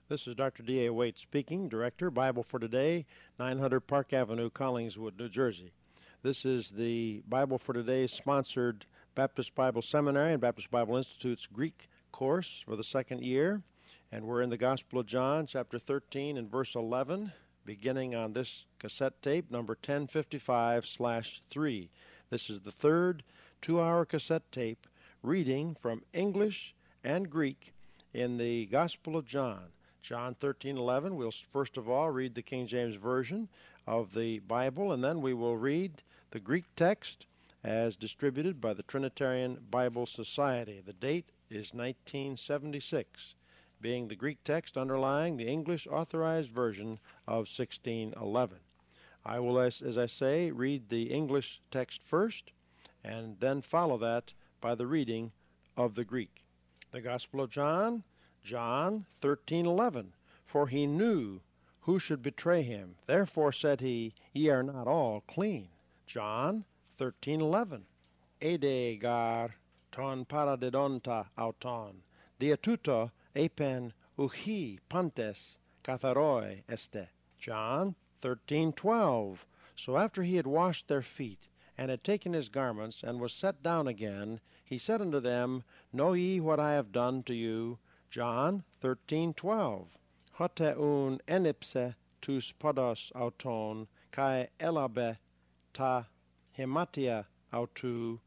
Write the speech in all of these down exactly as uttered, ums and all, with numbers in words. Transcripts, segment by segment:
This is Doctor D A. Waite speaking, Director, Bible for Today, nine hundred Park Avenue, Collingswood, New Jersey. This is the Bible for Today sponsored Baptist Bible Seminary and Baptist Bible Institute's Greek course for the second year. And we're in the Gospel of John, chapter thirteen and verse eleven, beginning on this cassette tape, number ten fifty-five slash three. This is the third two-hour cassette tape reading from English and Greek in the Gospel of John. John thirteen eleven, we'll first of all read the King James Version of the Bible, and then we will read the Greek text as distributed by the Trinitarian Bible Society. The date is nineteen seventy-six, being the Greek text underlying the English Authorized Version of sixteen eleven. I will, as, as I say, read the English text first, and then follow that by the reading of the Greek. The Gospel of John, John thirteen eleven. For he knew who should betray him. Therefore said he, Ye are not all clean. John thirteen eleven. Ede gar ton paradidonta auton. Diatuto epen uchi pantes katharoi este. John thirteen twelve. So after he had washed their feet, and had taken his garments, and was set down again, he said unto them, Know ye what I have done to you? John thirteen twelve. Hote un enipse tus podos auton, kai elabe ta hematia autou,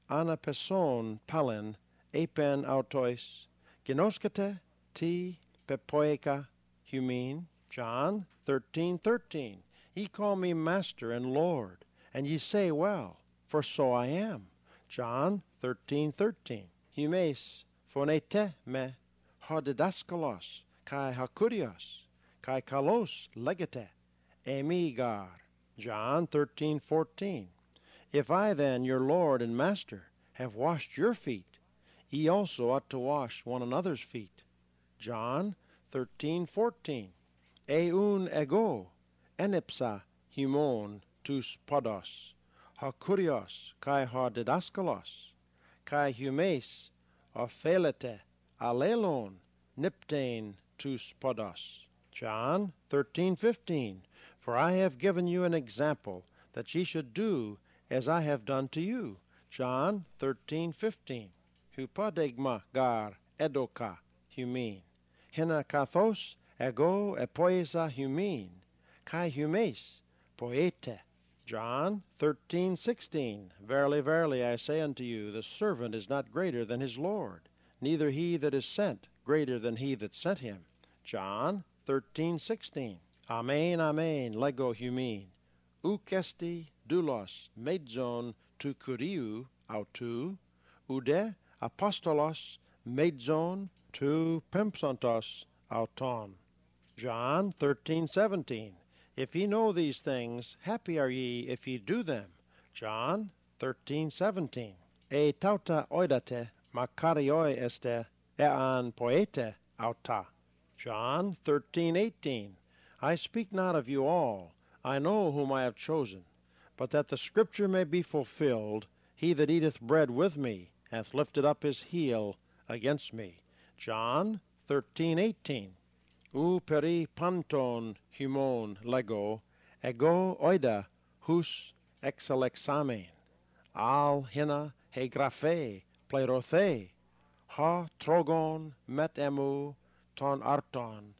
anapeson palen, epen autois, genoskete ti pepoica humin. John thirteen thirteen. Ye call me Master and Lord, and ye say well, for so I am. John thirteen thirteen. Humes phonete me hodidaskalos, kai hakurios, kai kalos legete, emigar. John thirteen fourteen. If I then, your Lord and Master, have washed your feet, ye also ought to wash one another's feet. John thirteen fourteen. Eun ego, enipsa humon tus podos, hakurios, kai hodidaskalos, kai humes ophelete, alelon, niptain tus podos. John thirteen fifteen. For I have given you an example, that ye should do as I have done to you. John thirteen fifteen. Hupadegma gar edoka humin. Hina kathos ego epoisa humin. Kai humes poete. John thirteen sixteen. Verily, verily, I say unto you, the servant is not greater than his Lord, neither he that is sent greater than he that sent him. John thirteen sixteen. Amen, amen, lego humin. Ukesti doulos medzon tu kuriou autou, ude apostolos medzon tu pempsantos auton. John thirteen seventeen. If ye know these things, happy are ye if ye do them. John thirteen seventeen. E tauta oidate makarioi este ean poete auta. John thirteen eighteen. I speak not of you all, I know whom I have chosen, but that the scripture may be fulfilled, he that eateth bread with me hath lifted up his heel against me. John thirteen eighteen. U peri panton humon lego, ego oida hus exalexamen, al hina he graphe plerothe, ha trogon met emu ton arton,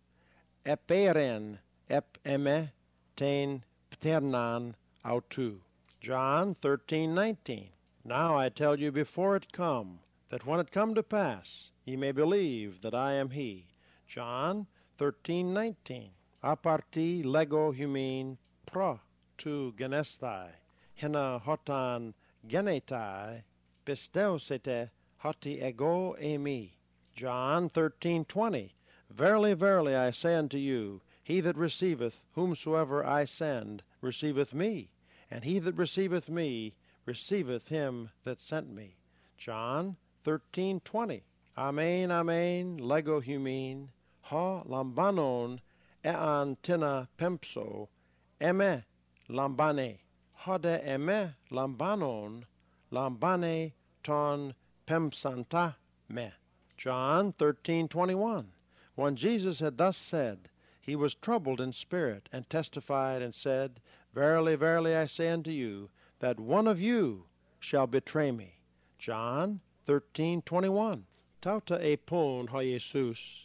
eperen ep eme ten pternan autou. John thirteen nineteen. Now I tell you before it come, that when it come to pass, ye may believe that I am he. John thirteen nineteen. Aparti lego humin pro tu genesthai, hina hotan genetai, pisteusete hoti ego emi. John thirteen twenty. Verily, verily, I say unto you, he that receiveth whomsoever I send receiveth me, and he that receiveth me receiveth him that sent me. John thirteen twenty. Amen, amen, lego humin, ha lambanon ean tina pempso, eme lambane, hode eme lambanon, lambane ton pempsanta me. John thirteen twenty-one. When Jesus had thus said, he was troubled in spirit, and testified and said, Verily, verily, I say unto you, that one of you shall betray me. John thirteen twenty-one. Tauta epon ho Jesus,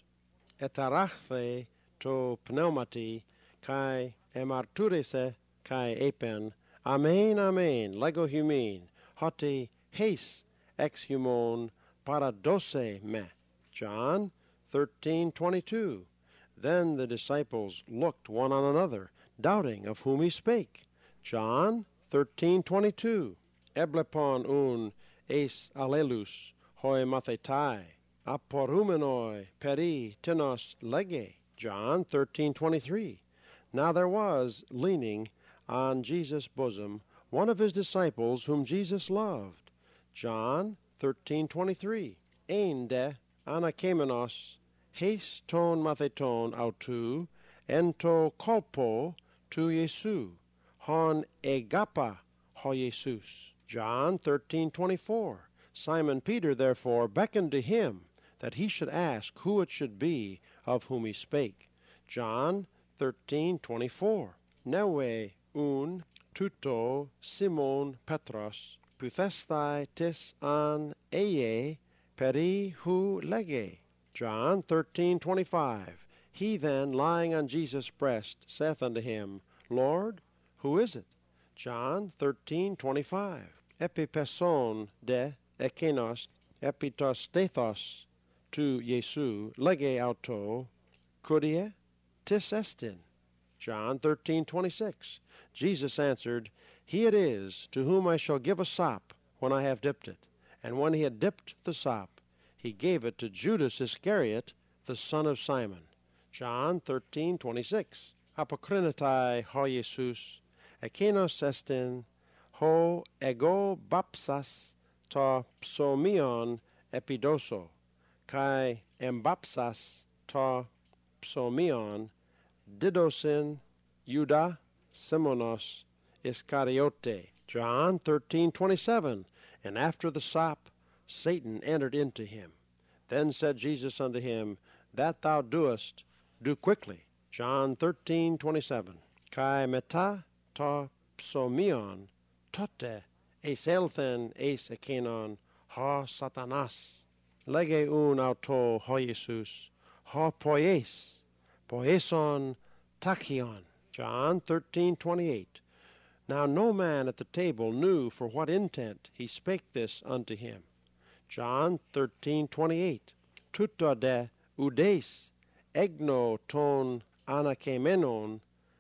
etarachve to pneumati, kai emarturese, kai epen, amen, amen, lego humin, hoti heis ex humon paradose me. John thirteen twenty-two. Then the disciples looked one on another, doubting of whom he spake. John thirteen twenty-two. Eblepon un eis allelus hoi mathetai, aporumenoi peri tenos lege. John thirteen twenty-three. Now there was leaning on Jesus' bosom one of his disciples whom Jesus loved. John thirteen twenty-three. Einde anakamenos heis ton matheton autou ento kolpo tu Jesu, hon egapa ho Jesus. John thirteen twenty-four. Simon Peter therefore beckoned to him that he should ask who it should be of whom he spake. John thirteen twenty-four. Neue un tuto Simon Petros puthestai tis an eie peri hu lege. John thirteen twenty-five. He then, lying on Jesus' breast, saith unto him, Lord, who is it? John thirteen twenty-five. Epipeson de ekenos epitostethos tu Jesu lege auto kudie tis estin. John thirteen twenty-six. Jesus answered, He it is to whom I shall give a sop when I have dipped it. And when he had dipped the sop, he gave it to Judas Iscariot, the son of Simon. John thirteen twenty-six. Apokrinatai ho Jesus, ekenos estin, ho ego bapsas ta psomion epidoso, kai embapsas ta psomion didosin Juda Simonos Iscariote. John thirteen twenty-seven. And after the sop, Satan entered into him. Then said Jesus unto him, That thou doest, do quickly. John thirteen twenty-seven. Kai meta ta psomion tote eis elthen eis ekenon ha satanas. Lege un auto ho Jesus, ha poies, poieson tachion. John thirteen twenty-eight. Now no man at the table knew for what intent he spake this unto him. John thirteen twenty-eight. Tuta de udes egno ton anakemenon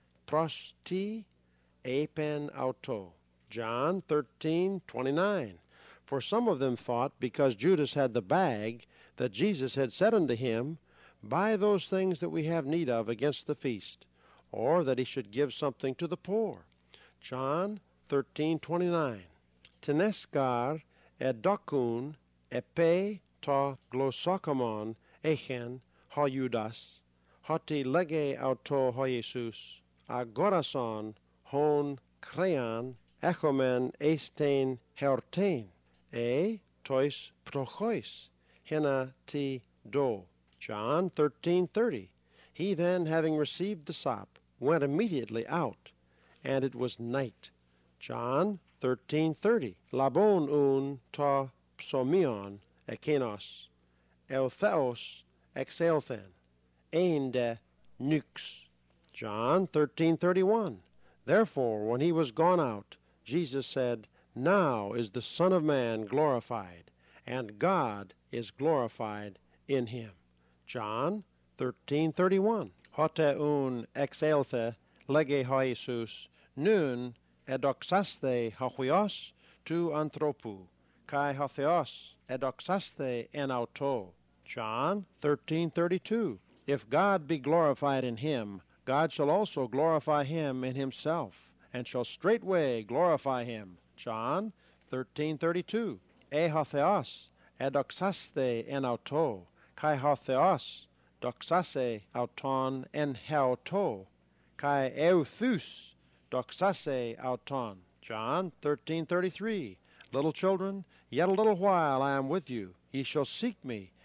prosti epen auto. John thirteen twenty-nine. For some of them thought, because Judas had the bag, that Jesus had said unto him, Buy those things that we have need of against the feast, or that he should give something to the poor. John thirteen twenty-nine. Teneskar edokun epe ta glossokamon echen ha Judas, hoti lege auto ha Jesus, agorason hon krean echomen estein hertein, e tois prochois hena ti do. John thirteen thirty. He then, having received the sop, went immediately out, and it was night. John thirteen thirty. Labon un ta psomion ekenos, eutheos exelthen, ein de nux. John thirteen thirty-one. Therefore, when he was gone out, Jesus said, Now is the Son of Man glorified, and God is glorified in him. John thirteen thirty-one. Hote un exelthe lege ha Jesus, nun edoxaste hachios tu anthropu, kai hatheos edoxaste en auto. John thirteen thirty-two. If God be glorified in him, God shall also glorify him in himself, and shall straightway glorify him. John thirteen thirty-two. E hatheos edoxaste en auto, kai hatheos doxase auton en heauto, kai euthus doxase auton. John thirteen thirty-three. Little children, yet a little while I am with you. Ye shall seek me,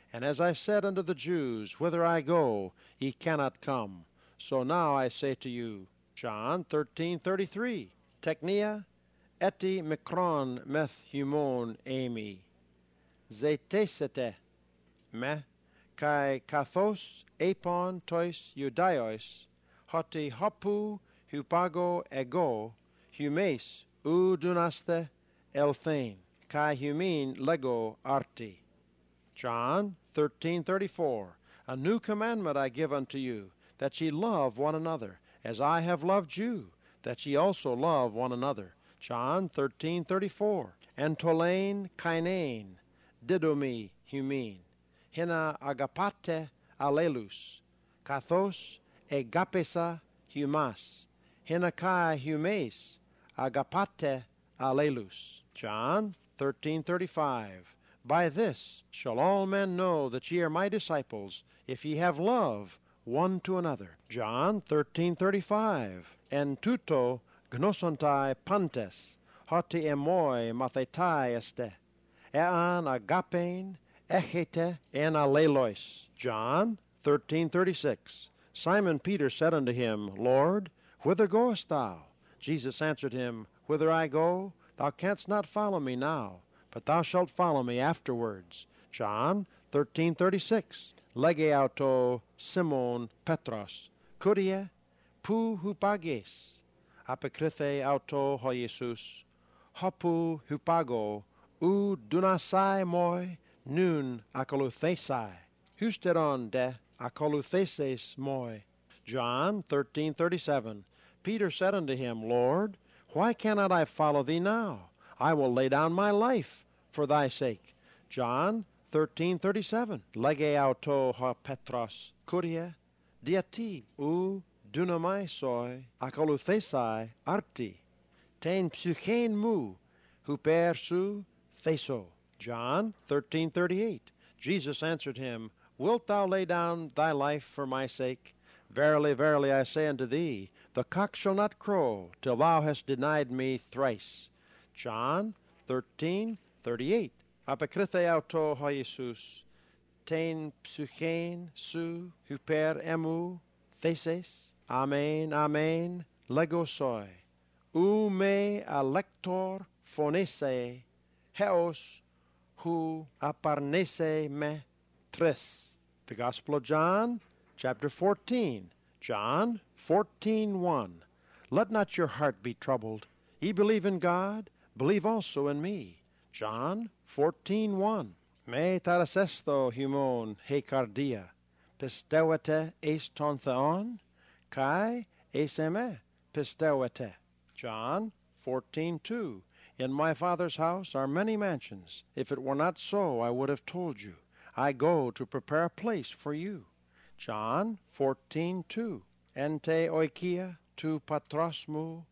And as I said unto the Jews, Whither I go, ye cannot come. So now I say to you, John thirteen thirty-three, Teknia, eti mikron meth humon emi, zetesete, me, kai kathos epon tois judaios, hoti hopu hupago ego, humes u dunaste elthein, kai humin lego arti. John thirteen thirty-four, a new commandment I give unto you, that ye love one another, as I have loved you, that ye also love one another. John thirteen thirty-four, entolain kainein, didomi humin, hina agapate alelus, kathos egapesa humas, hina kai humes, agapate alelus. John thirteen thirty-five, by this shall all men know that ye are my disciples, if ye have love one to another. John thirteen thirty-five, en tuto gnosontai pantes, hoti emoi mathetai este, ean agapein, echete en alelois. John thirteen thirty-six, Simon Peter said unto him, Lord, whither goest thou? Jesus answered him, Whither I go, thou canst not follow me now, but thou shalt follow me afterwards. John thirteen thirty-six, lege auto Simon Petros, kurie pu hupages, apokrythe auto ho Jesus, hopu hupago, u dunasai moi, nun akoluthesai, husteron de akolutheses moi. John thirteen thirty-seven, Peter said unto him, Lord, why cannot I follow thee now? I will lay down my life for thy sake. John thirteen thirty-seven, lege auto ha Petros, kurie, diati u dunamai soi, akoluthesai arti, ten psychein mu, huper su theso. John thirteen thirty-eight, Jesus answered him, Wilt thou lay down thy life for my sake? Verily, verily, I say unto thee, the cock shall not crow till thou hast denied me thrice. John thirteen thirty-eight, apokrythe auto ho Jesus, ten psychein su huper emu theses, amen, amen, lego soi, u me alector phonese, heos hu aparnese me tres. The Gospel of John, chapter fourteen. John fourteen one. Let not your heart be troubled. Ye believe in God, believe also in me. John fourteen one. Me tarasesto humon he cardia, pisteuete eston theon, kai eseme pisteuete. John fourteen two. In my Father's house are many mansions. If it were not so, I would have told you. I go to prepare a place for you. John fourteen two. Ente oikia tu patrosmu,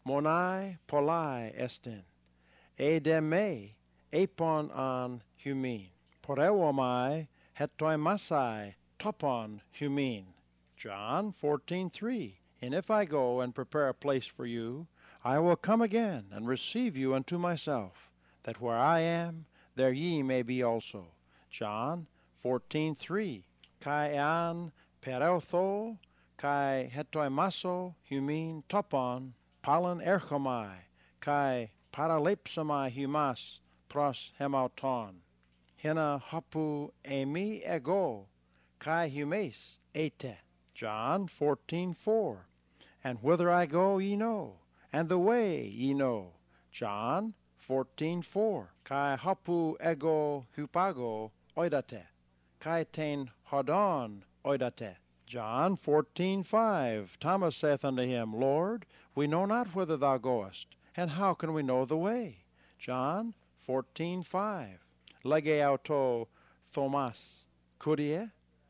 monai polai estin, ede me epon an humin, poreuomai hetoimasai topon humin. John fourteen three. And if I go and prepare a place for you, I will come again and receive you unto myself, that where I am, there ye may be also. John fourteen three. Kai an pereutho, kai hetoimaso humin topon, palan erchomai, kai paralepsomai humas pros hemauton. Hina hopu emi ego, kai humes ete. John fourteen four. And whither I go ye know, and the way ye know. John fourteen four. Kai hopu ego hupago oidate, kai ten hodon oidate. John fourteen five. Thomas saith unto him, Lord, we know not whither thou goest, and how can we know the way? John fourteen five. Lege auto Thomas, kurie,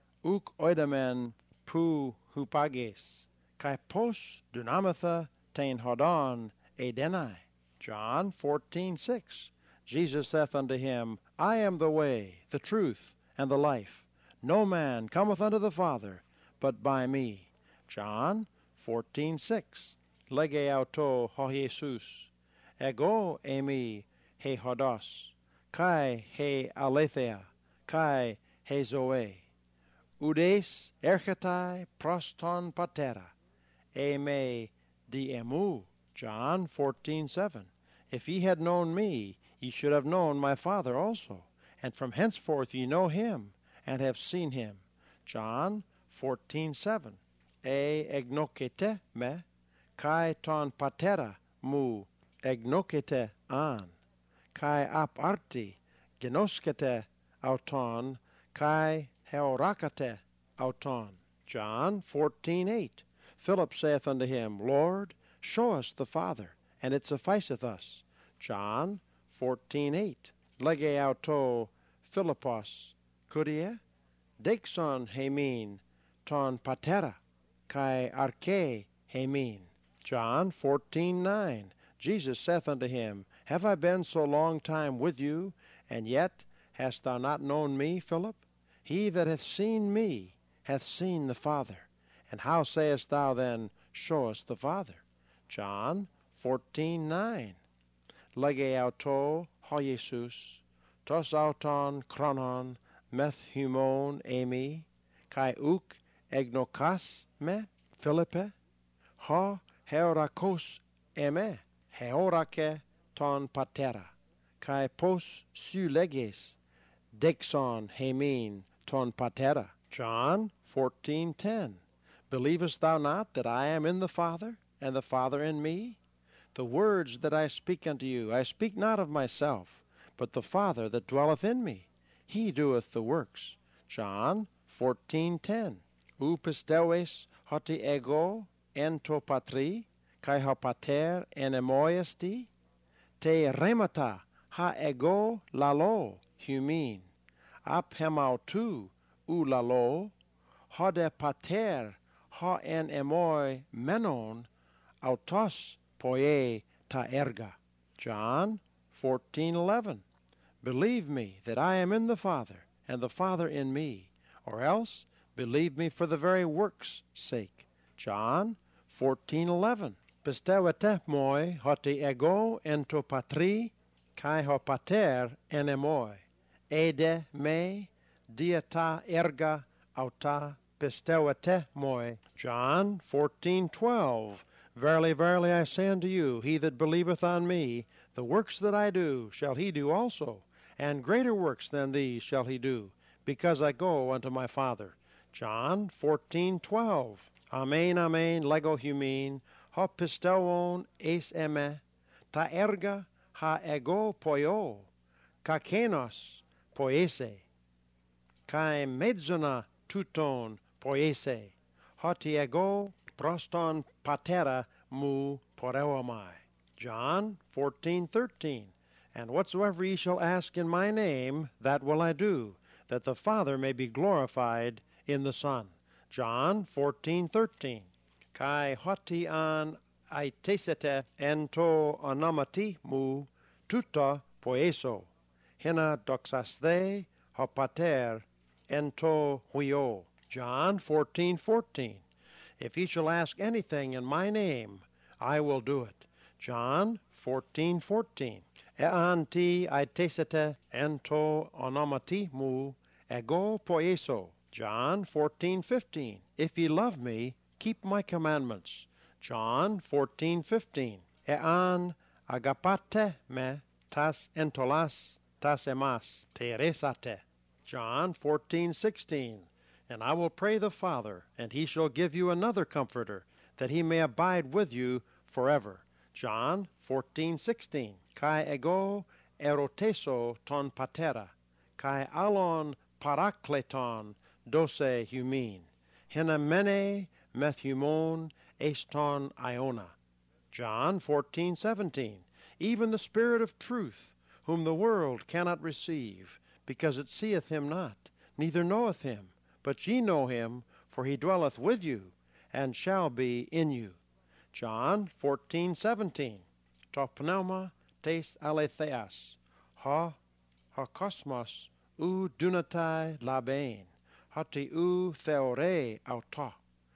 uk oidamen pu hupages, kai pos dunamitha ten hodon edenai. John fourteen six. Jesus saith unto him, I am the way, the truth, and the life. No man cometh unto the Father, but by me. John fourteen six. Lege auto ho Jesus, ego emi he hodos, kai he aletheia, kai hezoe. Udes erchetai proston patera, e me diemu. John fourteen seven. If ye had known me, ye should have known my Father also. And from henceforth ye know him, and have seen him. John fourteen seven. E egnokete me, kai ton patera mu egnokete an, kai ap arti genoskete auton, kai heorakate auton. John fourteen eight. Philip saith unto him, Lord, show us the Father, and it sufficeth us. John fourteen eight. Lege auto Philippos, Curie, Dexon hemin, ton patera, kai arche hemin. John fourteen nine. Jesus saith unto him, Have I been so long time with you, and yet hast thou not known me, Philip? He that hath seen me hath seen the Father. And how sayest thou then, Show us the Father? John fourteen nine. Lege auto ho Jesus, tos auton chronon meth humon emi, kai uk egnokas me, Philippe, ho heorakos eme, heorake ton patera, kai pos su leges, dexon hemin ton patera. John fourteen ten. Believest thou not that I am in the Father, and the Father in me? The words that I speak unto you, I speak not of myself, but the Father that dwelleth in me, he doeth the works. John fourteen ten. Ou pisteues hoti ego en to patri, kai ha pater en emoiesti, te remata ha ego lalo humin, ap hemau tu u lalo, hode pater ha en emoi menon, autos poie ta erga. John fourteen eleven. Believe me that I am in the Father, and the Father in me, or else believe me for the very works' sake. John fourteen eleven. Pisteuete moi hoti ego en to patri, kai ho pater en emoi, ede me dieta erga auta pisteuete moi. John fourteen twelve. Verily, verily, I say unto you, he that believeth on me, the works that I do shall he do also, and greater works than these shall he do, because I go unto my Father. John fourteen twelve. Amen, amen, lego humin, ho pisteuon eis eme, ta erga ha ego poio, kakenos poiese, kai medzona tuton poiese, hoti ego proston patera mu poreuomai. John fourteen thirteen. And whatsoever ye shall ask in my name, that will I do, that the Father may be glorified in the Son. John fourteen thirteen. Kai hoti an aitesete ento onomati mu tuta poieso, hina doxasthe ho pater ento huio. John fourteen fourteen. If ye shall ask anything in my name, I will do it. John fourteen fourteen. Ean ti aitesete ento onomati mu ego poieso. John fourteen fifteen. If ye love me, keep my commandments. John fourteen fifteen. Ean agapate me tas entolas tas emas teresate. John fourteen sixteen. And I will pray the Father, and he shall give you another Comforter, that he may abide with you forever. John fourteen sixteen. Kai ego eroteso ton patera, kai alon parakleton dose humin, hina mene methumon eston iona. John fourteen seventeen. Even the Spirit of truth, whom the world cannot receive, because it seeth him not, neither knoweth him, but ye know him, for he dwelleth with you, and shall be in you. John fourteen seventeen. To pneuma tes aletheas, ha ha cosmos u dunatai labain, hoti u theore auta,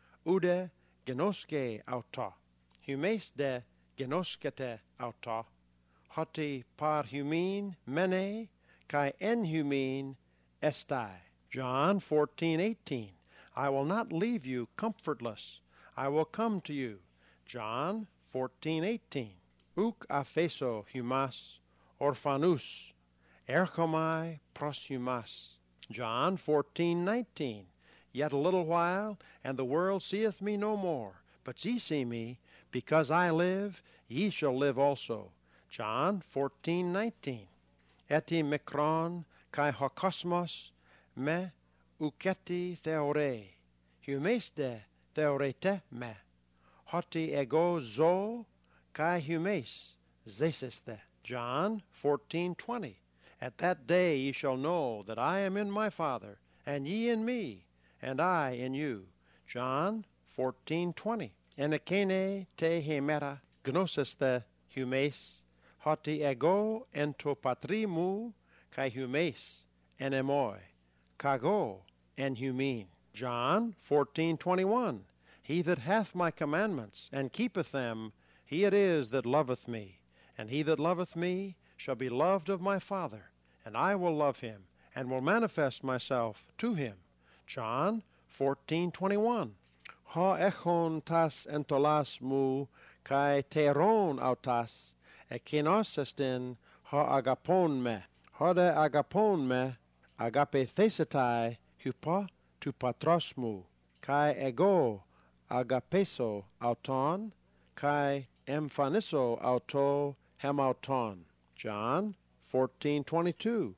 ude genoske auta, humes de genoskete auta, hoti par humin mene, kai en humin estai. John fourteen eighteen. I will not leave you comfortless. I will come to you. John fourteen eighteen. Uk apheso humas orphanus, erchomai pros humas. John fourteen nineteen. Yet a little while, and the world seeth me no more. But ye see me, because I live, ye shall live also. John fourteen nineteen. Eti mikron kai hokosmos me uketi theore, humeste theorete me, hoti ego zo kai humes zeseste. John fourteen twenty. At that day ye shall know that I am in my Father, and ye in me, and I in you. John fourteen twenty. Enekene te hemera gnoseste humes, hoti ego ento patrimu kai humes enemoi, kago en humin. John fourteen twenty-one. He that hath my commandments, and keepeth them, he it is that loveth me. And he that loveth me shall be loved of my Father, and I will love him, and will manifest myself to him. John fourteen twenty-one. Ha echon tas entolas mu kai teron autas, ekenos estin ha agapon me. Hode agapon me, agape thesetai, hupa tu patros mu, kai ego agapeso auton, kai emphaniso auto hemauton. John fourteen twenty-two.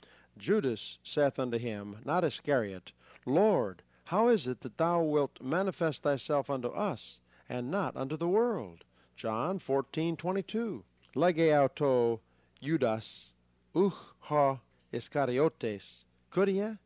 Judas saith unto him, not Iscariot, Lord, how is it that thou wilt manifest thyself unto us, and not unto the world? John fourteen twenty-two. Lege auto Judas, uch ha Iscariotes, curia,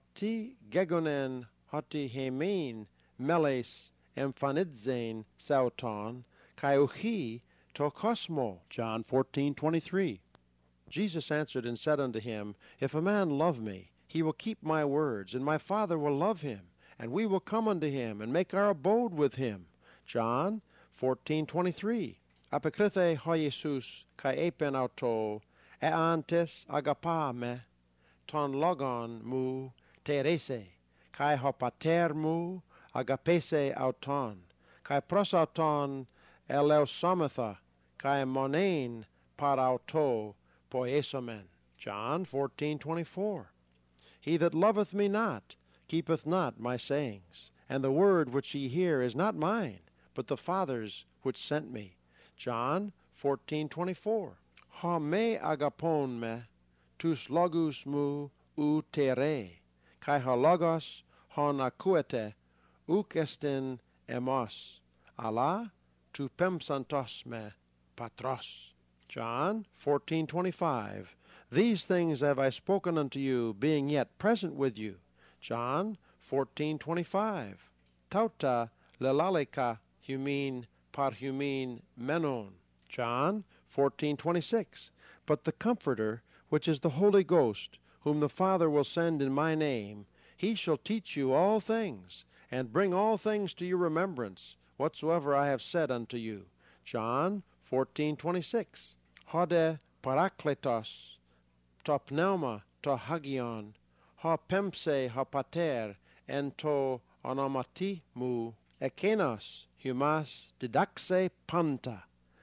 ti gegonen hoti hemein meles emphanidzein sauton, kai uchi to cosmo. John fourteen twenty-three. Jesus answered and said unto him, If a man love me, he will keep my words, and my Father will love him, and we will come unto him, and make our abode with him. John fourteen twenty-three. Apokrithe ho Jesus kai epen auto, eantes agapa me, ton logon mu terese, kai ho pater mu agapese auton, kai pros auton eleusometha, kai monein par auto poesomen. John fourteen twenty-four. He that loveth me not keepeth not my sayings, and the word which ye hear is not mine, but the Father's which sent me. John fourteen twenty-four. Ha me agapon me, tus logos mu u tere, kai ha logos hon akuete, uk estin emos, ala tu pemsantos me patros. John fourteen twenty-five. These things have I spoken unto you, being yet present with you. John fourteen twenty-five. Tauta lelaleka humin par humin menon. John fourteen twenty-six. But the Comforter, which is the Holy Ghost, whom the Father will send in my name, he shall teach you all things, and bring all things to your remembrance, whatsoever I have said unto you. John fourteen twenty-six. Hode parakletos, to pneuma, to hagion, ha pemse, ha pater, en to onomati mu, ekenos, humas, didaxe panta,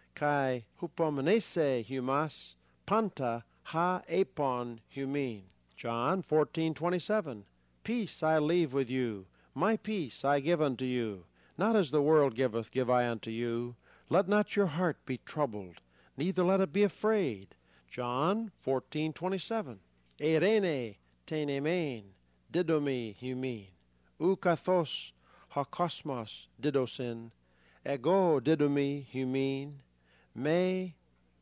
kai hupomnese humas, panta, ha epon humin. John fourteen twenty-seven. Peace I leave with you, my peace I give unto you. Not as the world giveth, give I unto you. Let not your heart be troubled, neither let it be afraid. John fourteen twenty-seven. Eirene tenemen didomi humin, ukathos hakosmos didosin, ego didomi humin, me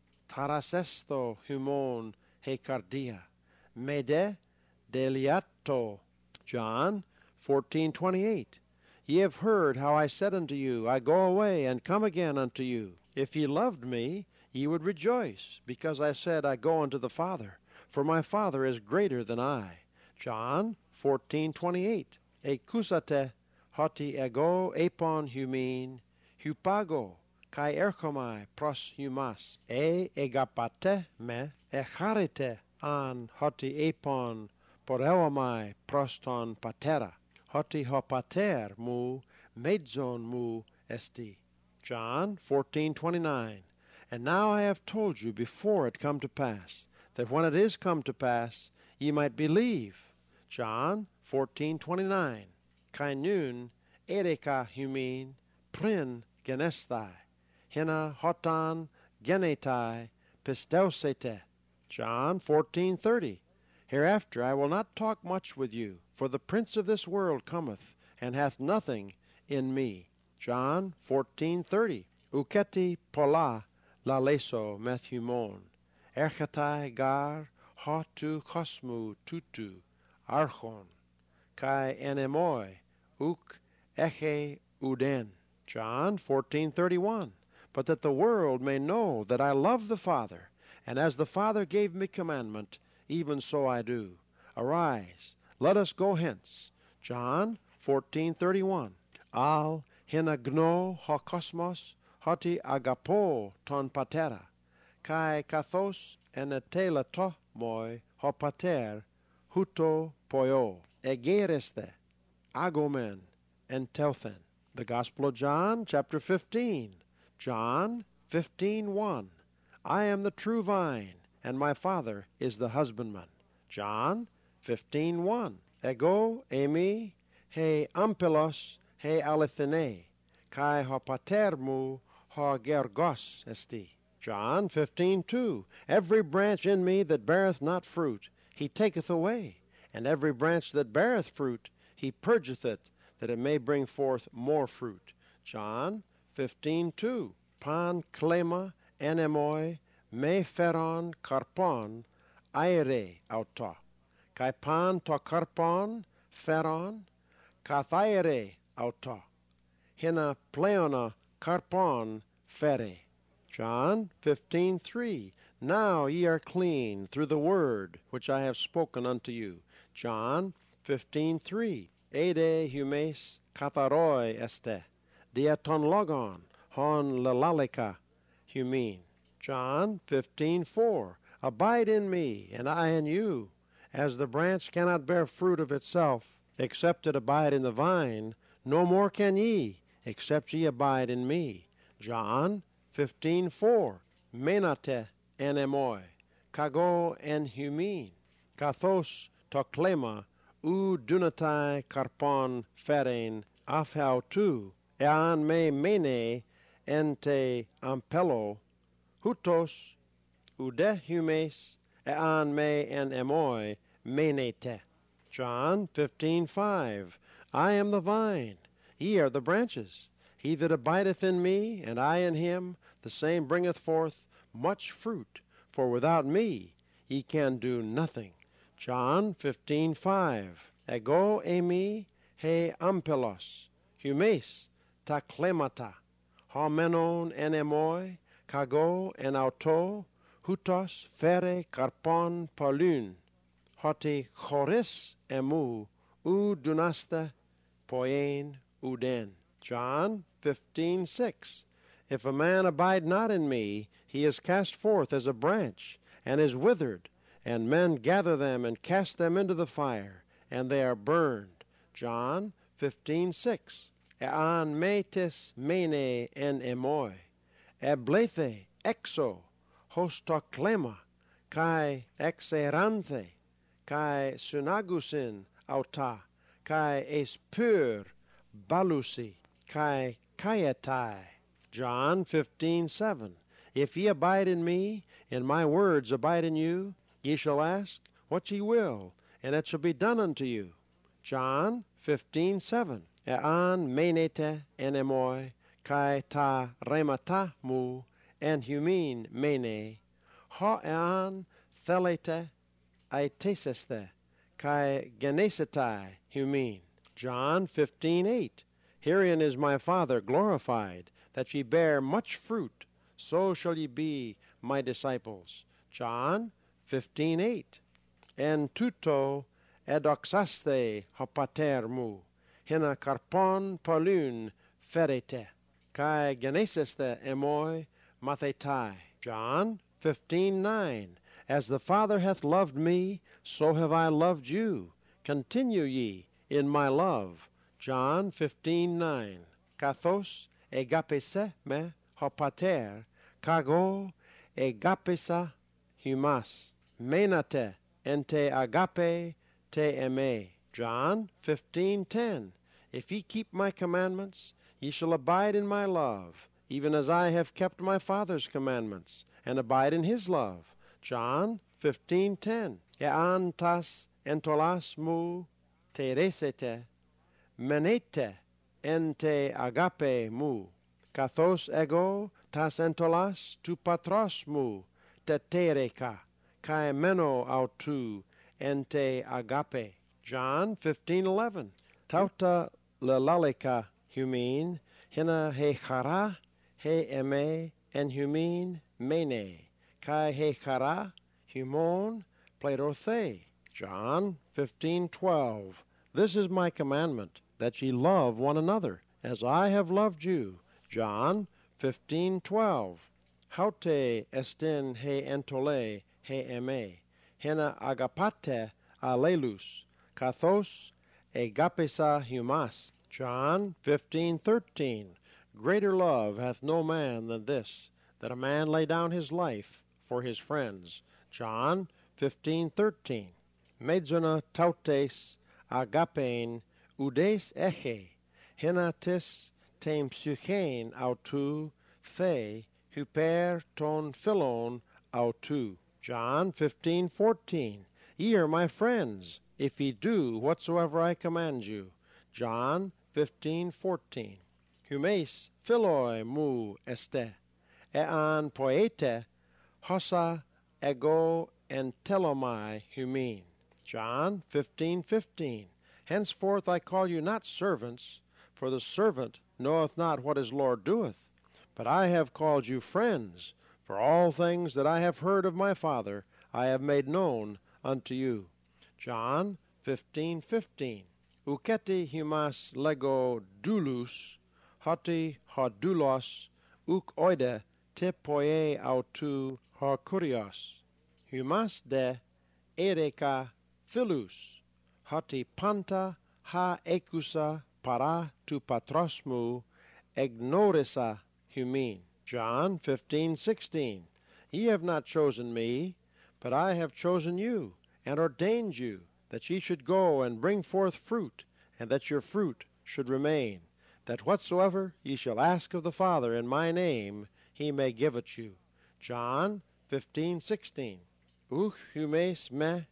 tarasesto humon hekardia, mede deliato. John fourteen twenty-eight. Ye have heard how I said unto you, I go away and come again unto you. If ye loved me, ye would rejoice, because I said, I go unto the Father, for my Father is greater than I. John fourteen twenty-eight. Ekusate hoti ego epon humin, hupago, kai erchomai pros humas, e egapate me, echarite an hoti epon poreuomai proston patera, hoti ho pater mu, medzon mu esti. John fourteen twenty-nine. And now I have told you before it come to pass, that when it is come to pass, ye might believe. John fourteen twenty-nine. Kai nun ereka humin prin genestai, hina hotan genetai pisteusete. John fourteen thirty. Hereafter I will not talk much with you, for the prince of this world cometh, and hath nothing in me. John fourteen thirty. Uketi pola la leso methumon, erchatai gar hotu kosmu tutu archon, kai enemoi uk eche uden. John fourteen thirty-one. But that the world may know that I love the Father, and as the Father gave me commandment, even so I do. Arise, let us go hence. John fourteen thirty-one. Al hinagno ha kosmos hoti agapo ton patera, kai kathos enetela to moi ho pater huto poio, egereste, agomen, and telthen. The Gospel of John, chapter fifteen. John fifteen one. I am the true vine, and my Father is the husbandman. John fifteen one. Ego emi he ampelos he alethene, kai ho pater mu ho gergos esti. John fifteen two. Every branch in me that beareth not fruit, he taketh away, and every branch that beareth fruit, he purgeth it, that it may bring forth more fruit. John fifteen two. Pan klema enemoi me feron karpon aere auto, kai pan to karpon feron kathaere auto, hina pleona karpon fere. John fifteen three. Now ye are clean through the word which I have spoken unto you. John fifteen three. Ede humes katharoi este, diaton logon hon lelalika humin. John fifteen four. Abide in me, and I in you. As the branch cannot bear fruit of itself, except it abide in the vine, no more can ye, except ye abide in me. John fifteen four. Menate enemoi, kago en humin, kathos toklema, u dunatai karpon ferein afhau tu, ean me mene ente ampelo, hutos ude humes, ean me en emoi menete. John fifteen five. I am the vine, ye are the branches. He that abideth in me, and I in him, the same bringeth forth much fruit, for without me ye can do nothing. John fifteen five. Ego emi he ampelos, humes ta klemata, homenon en emoi, kago en auto, hutos fere karpon polun, hoti choris emu, u dunaste poien uden. John fifteen six. If a man abide not in me, he is cast forth as a branch, and is withered, and men gather them and cast them into the fire, and they are burned. John fifteen six. Ean metis mene en emoi, eblethe exo, hostoklema, kai exeranthe, kai synagusin auta, kai espur balusi, kai kaietai. John fifteen seven. If ye abide in me, and my words abide in you, ye shall ask what ye will, and it shall be done unto you. John fifteen seven. Ean menete enemoi, kai ta remata mu, en humin mene, ho ean thelete aiteseste, kai genesetai humin. John fifteen eight. Herein is my Father glorified, that ye bear much fruit, so shall ye be my disciples. John fifteen eight. En tuto edoxaste hopater mu, hina karpon polun ferete, kai geneseste emoi mathetai. John fifteen nine. As the Father hath loved me, so have I loved you. Continue ye in my love. John fifteen nine. Kathos egapese me hopater, kago egapesa humas. Menate ente agape te eme. John fifteen ten. If ye keep my commandments, ye shall abide in my love, even as I have kept my Father's commandments, and abide in his love. John fifteen ten. Ean tas entolas mu teresete, menete ente agape mu, kathos ego tas entolas tu patros mu, tetereka, kai meno autu ente agape. John fifteen eleven. Tauta lelaleka humin, hina he chara, he eme, en humin mene, kai he chara, humon, plerothe. John fifteen twelve. This is my commandment, that ye love one another, as I have loved you. John fifteen twelve. Haute estin he entole he eme, hina agapate alelus, kathos egapesa humas. John fifteen thirteen. Greater love hath no man than this, that a man lay down his life for his friends. John fifteen thirteen. Medzona tautes agapein udes eche, hinatis tem psychein autu the hyper ton philon autu. John fifteen fourteen. Ye are my friends, if ye do whatsoever I command you. John fifteen fourteen. Humes philoi mu este, ean poete, hosa ego en telomai humin. John fifteen fifteen. Henceforth I call you not servants, for the servant knoweth not what his Lord doeth, but I have called you friends, for all things that I have heard of my Father I have made known unto you. John fifteen fifteen. Uketi humas lego doulos, hoti ha doulos, uk oide te poie autu ha kurios. Humas de ereka philus, hoti panta ha ekusa para tu patrosmu egnorisa humin. John fifteen sixteen. Ye have not chosen me, but I have chosen you, and ordained you, that ye should go and bring forth fruit, and that your fruit should remain, that whatsoever ye shall ask of the Father in my name, he may give it you. John fifteen sixteen. Uch humes me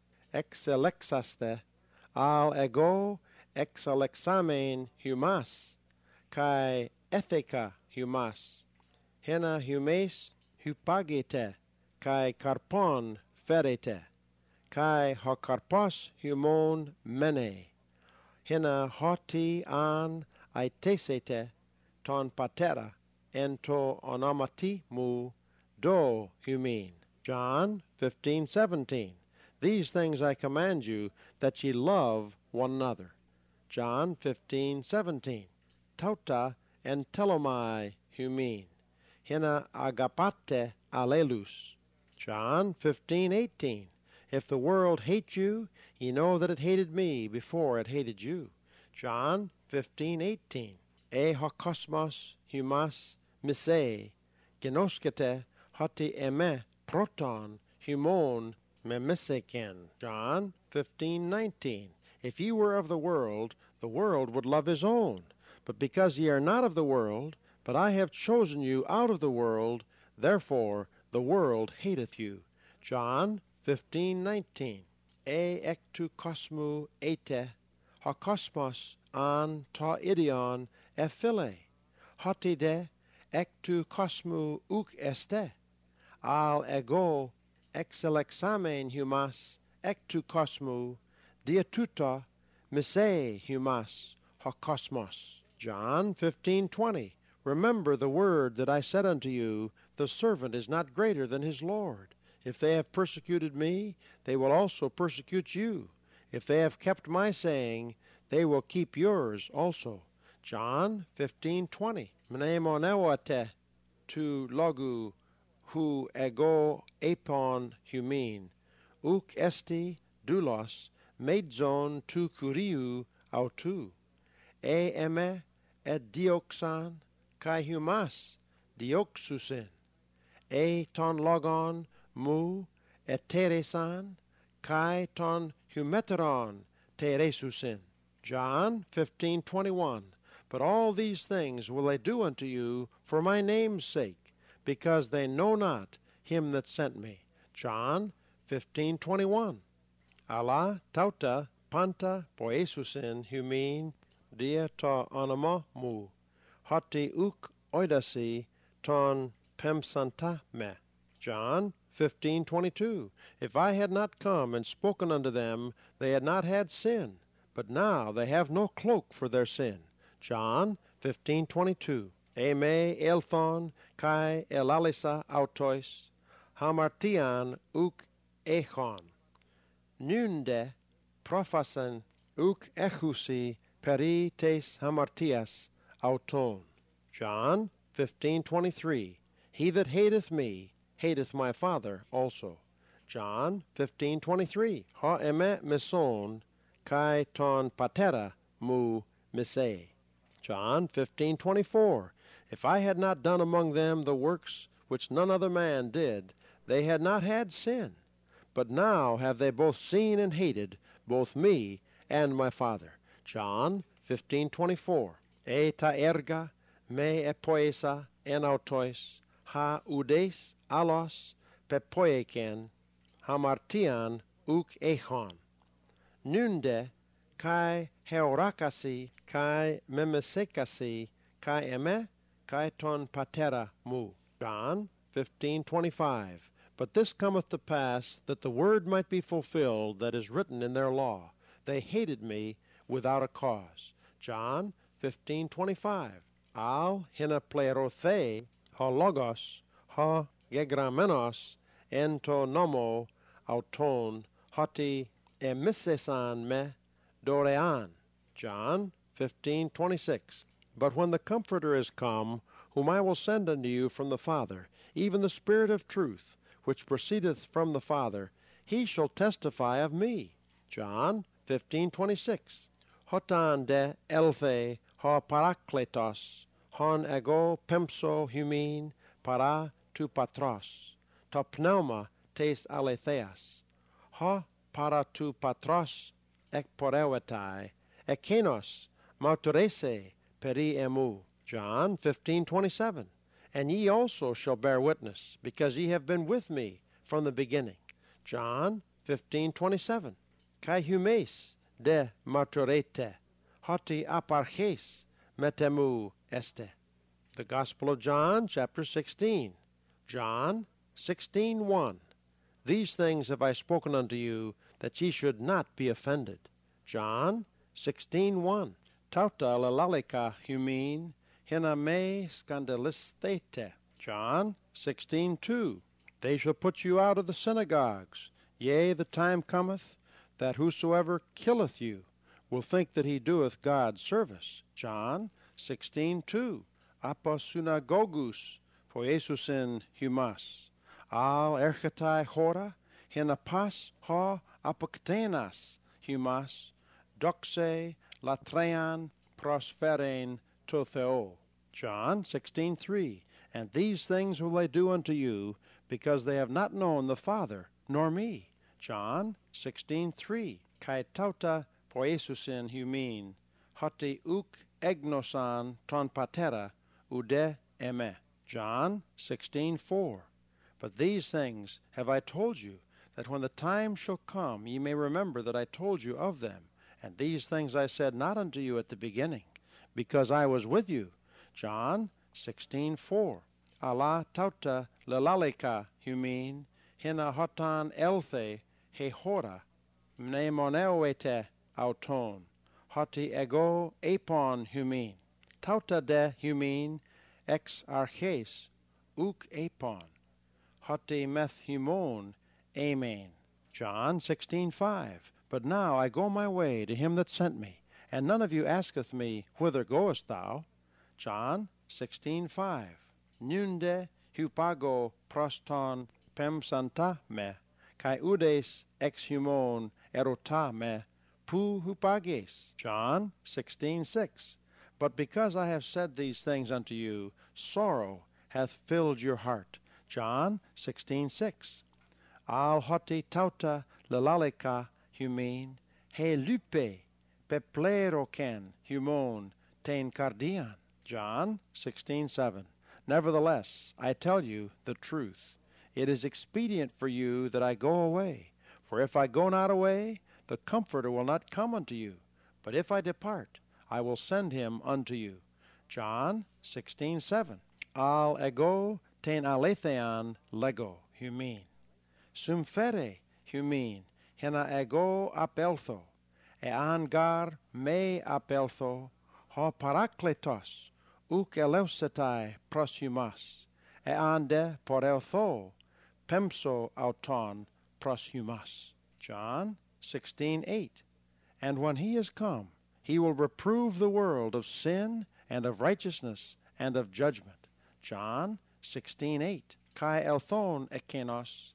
exelexaste, al ego exelexamen humas, kai etheka humas, hena humes hypagete, kai karpon ferete, kai ha karpos humon mene, hina hoti an aitesete ton patera, ento onomati mu do humin. John fifteen seventeen. These things I command you, that ye love one another. John fifteen seventeen. Tauta en telomai humin, hina agapate alelus. John fifteen eighteen. If the world hate you, ye know that it hated me before it hated you. John fifteen eighteen. E ha kosmos humas mise, genoskete hoti eme proton humon memeseken. John fifteen nineteen. If ye were of the world, the world would love his own. But because ye are not of the world, but I have chosen you out of the world, therefore the world hateth you. John fifteen nineteen. E ectu cosmu ete, ha cosmos an ta idion ephile, hotide ectu cosmu uc este, al ego exelexamen humas ectu cosmu diatuta mise humas ha cosmos. John fifteen twenty. Remember the word that I said unto you, the servant is not greater than his Lord. If they have persecuted me, they will also persecute you. If they have kept my saying, they will keep yours also. John fifteen twenty. Mnemonewate tu logu hu ego epon humin, uk esti doulos, meidzon tu kuriou autou, e eme et dioxan, kai humas, dioxusin, e ton logon mu et teresan, kai ton humeteron teresusin. John fifteen twenty-one. But all these things will they do unto you for my name's sake, because they know not him that sent me. John fifteen twenty-one. Allah tauta panta poesusin humin dia ta onoma mu, hoti uk oidasi ton pemsanta me. John fifteen twenty-two. If I had not come and spoken unto them, they had not had sin, but now they have no cloak for their sin. John fifteen twenty-two. Eme elthon kai elalisa autois, hamartian uk echon. Nunde prophasen uk echusi peri tes hamartias auton. John fifteen twenty-three. He that hateth me hateth my Father also. John fifteen twenty-three. Ha eme meson kai ton patera mu mise. John fifteen twenty-four. If I had not done among them the works which none other man did, they had not had sin. But now have they both seen and hated, both me and my Father. John fifteen twenty-four. E ta erga me epoesa enautois, ha udes alos pepoeken, hamartian uk echon. Nunde kai heorakasi kai memesekasi kai eme kai ton patera mu. John fifteen twenty-five. But this cometh to pass, that the word might be fulfilled that is written in their law. They hated me without a cause. John fifteen twenty-five. Al hina plerothe ha logos ha gegramenos ento nomo auton hoti emisesan me dorean. John fifteen twenty-six. But when the Comforter is come, whom I will send unto you from the Father, even the Spirit of truth, which proceedeth from the Father, he shall testify of me. John fifteen twenty-six. Hotan de elthe ha parakletos, hon ego pempso humin para tu patros, ta pneuma tes aletheas, ha para tu patros ek porewetai, ekenos mautorese peri emu. John fifteen twenty-seven. And ye also shall bear witness, because ye have been with me from the beginning. John fifteen twenty-seven. Kai humes de martorete, hoti aparches metemu este. The Gospel of John, chapter sixteen. John sixteen one. These things have I spoken unto you, that ye should not be offended. John sixteen one. Tauta lalika humin, hina me scandalisthete. John sixteen two. They shall put you out of the synagogues. Yea, the time cometh, that whosoever killeth you will think that he doeth God service. John sixteen two. Apos synagogus poiesusin humas. Al erchetai hora, hina pas ha apoktenas humas, doxe latrean prospheren to Theo. John sixteen three. And these things will they do unto you, because they have not known the Father, nor me. John sixteen three. Kai tauta poiesusin humin, hoti uk egnosan ton patera ude eme. John sixteen four. But these things have I told you, that when the time shall come ye may remember that I told you of them. And these things I said not unto you at the beginning, because I was with you. John sixteen four. Allah tauta lelalika humin, hina hotan elthe hehora, mnemoneoete auton, hoti ego epon humin. Tauta de humin ex arches, uk epon, hoti meth humon, amen. John sixteen five. But now I go my way to him that sent me, and none of you asketh me, whither goest thou? John sixteen five. Nunde hupago proston pem santa me, kai udes ex humon erota me pu hupages. John sixteen six. But because I have said these things unto you, sorrow hath filled your heart. John sixteen six. Al hoti tauta lelalika humin, he lupe pepleroken humon ten cardian. John sixteen seven. Nevertheless, I tell you the truth. It is expedient for you that I go away. For if I go not away, the Comforter will not come unto you. But if I depart, I will send him unto you. John sixteen seven. Al ego ten alethean lego humin. Sumfere humin, hena ego apeltho, ean gar me apeltho, ho parakletos, uk eleusetai proshumas, ean de poreltho, pemso auton proshumas. John sixteen eight. And when he is come, he will reprove the world of sin and of righteousness and of judgment. John sixteen eight. Kai elthon ekenos,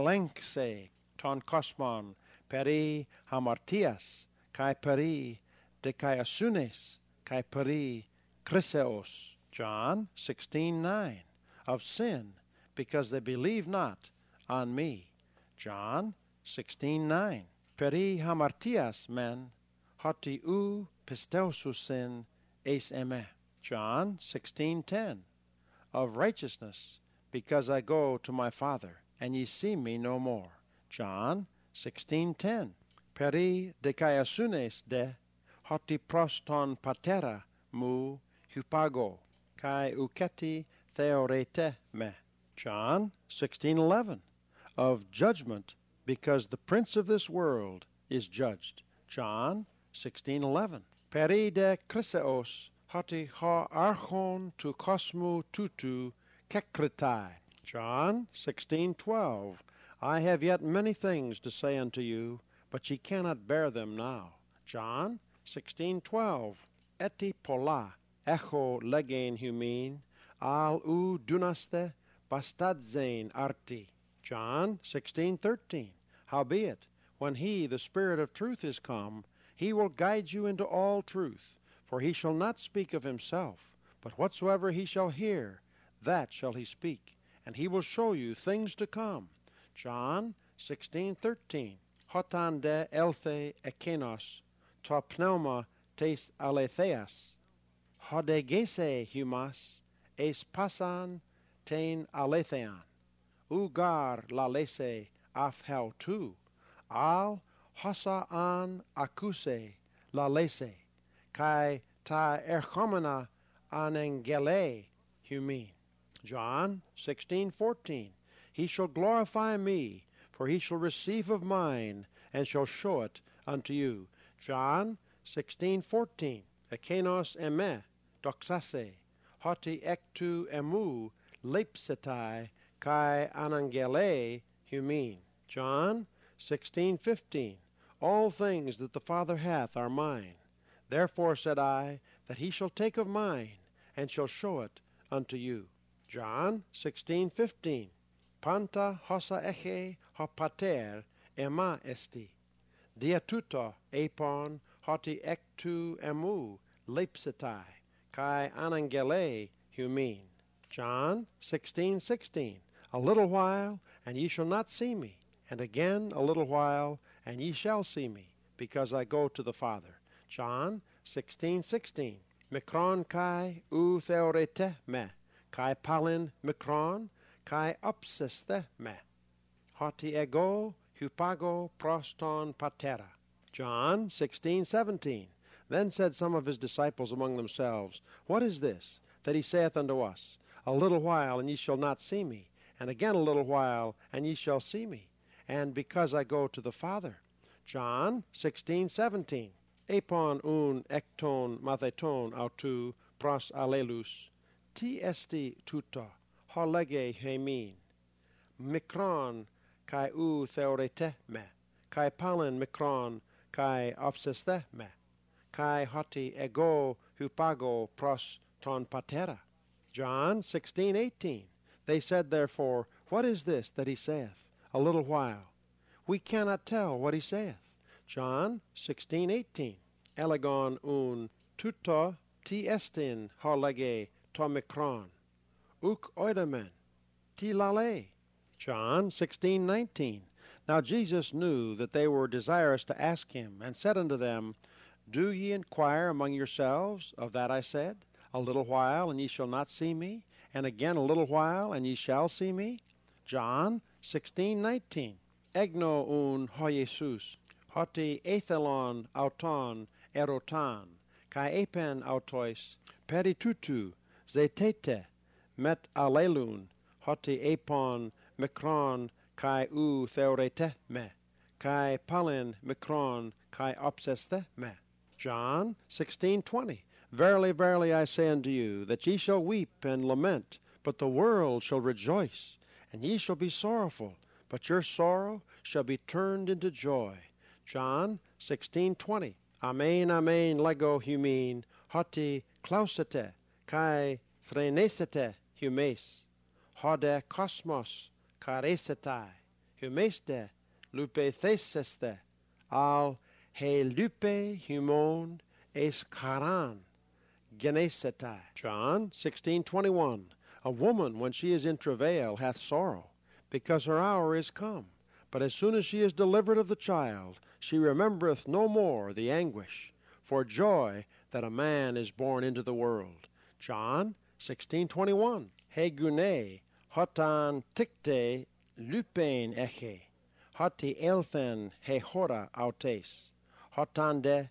elenxe ton kosmon, peri hamartias, kai peri dekaiasunes, kai peri chryseos. John sixteen nine. Of sin, because they believe not on me. John sixteen nine. Peri hamartias men, hoti u pisteususin eis eme. John sixteen ten. Of righteousness, because I go to my Father, and ye see me no more. John sixteen ten. Peri dekaiasunes de, hoti proston patera mu hupago, kai uketi theorete me. John sixteen eleven. Of judgment, because the prince of this world is judged. John sixteen eleven. Peri de chryseos, hoti ha archon tu kosmu tutu kekritai. John sixteen twelve. I have yet many things to say unto you, but ye cannot bear them now. John sixteen twelve. Eti pola, echo legein humin, al u dunaste bastadzein arti. John sixteen thirteen. Howbeit, when he, the Spirit of truth, is come, he will guide you into all truth. For he shall not speak of himself, but whatsoever he shall hear, that shall he speak, and he will show you things to come. John sixteen thirteen. Hotan de elthe ekenos, ta pneuma tes aletheas, hodegese humas, es pasan ten alethean, ugar lalese afhel tu, al hosa an acuse lalese, kai ta erchomena anengele humin. John sixteen fourteen. He shall glorify me, for he shall receive of mine, and shall show it unto you. John sixteen fourteen. Ekenos eme, doxase, hoti ectu emu, lepsetai, kai anangele humin. John sixteen fifteen. All things that the Father hath are mine. Therefore said I, that he shall take of mine, and shall show it unto you. John sixteen fifteen. Panta hosa eche ho pater ema esti. Diatuto epon hoti ectu emu lepsetai, kai anangele humin. John sixteen sixteen. A little while, and ye shall not see me, and again a little while, and ye shall see me, because I go to the Father. John sixteen sixteen. Mikron kai u theorete me, kai palin mikron, kai upsiste me. Hoti ego hupago proston patera. John sixteen seventeen. Then said some of his disciples among themselves, What is this that he saith unto us? A little while, and ye shall not see me, and again a little while, and ye shall see me, and because I go to the Father. John sixteen seventeen. Epon un ekton matheton autu pros alelus, ti esti tuta, ho lege hemin, mikron kai u theorete me, kai palin mikron kai obseste me, kai hoti ego hupago pros ton patera. John sixteen eighteen. They said therefore, What is this that he saith? A little while, we cannot tell what he saith. John sixteen eighteen. Elegon un tuto ti estin holege to mikron, uk oidamen, ti lale. John sixteen nineteen. Now Jesus knew that they were desirous to ask him, and said unto them, Do ye inquire among yourselves of that I said? A little while, and ye shall not see me, and again a little while, and ye shall see me. John sixteen nineteen. Egno un ho Jesus, hoti ethelon auton erotan, kai epen autois, peritutu, zetete, met alelun, hoti epon mikron, kai u theorete me, kai palin mikron, kai obseste me. John sixteen twenty. Verily, verily, I say unto you, that ye shall weep and lament, but the world shall rejoice, and ye shall be sorrowful, but your sorrow shall be turned into joy. John sixteen twenty. Amen, amen, lego humin, hoti clausete, kai phrenesete humes, hode cosmos, caresetai, humeste, lupe theseste, al he lupe humon es caran, genesetai. John sixteen twenty-one. A woman, when she is in travail, hath sorrow, because her hour is come. But as soon as she is delivered of the child, she remembereth no more the anguish, for joy that a man is born into the world. John sixteen twenty-one. Hegune, hotan tikte lupein eche, hoti elthen he hora autes, hotande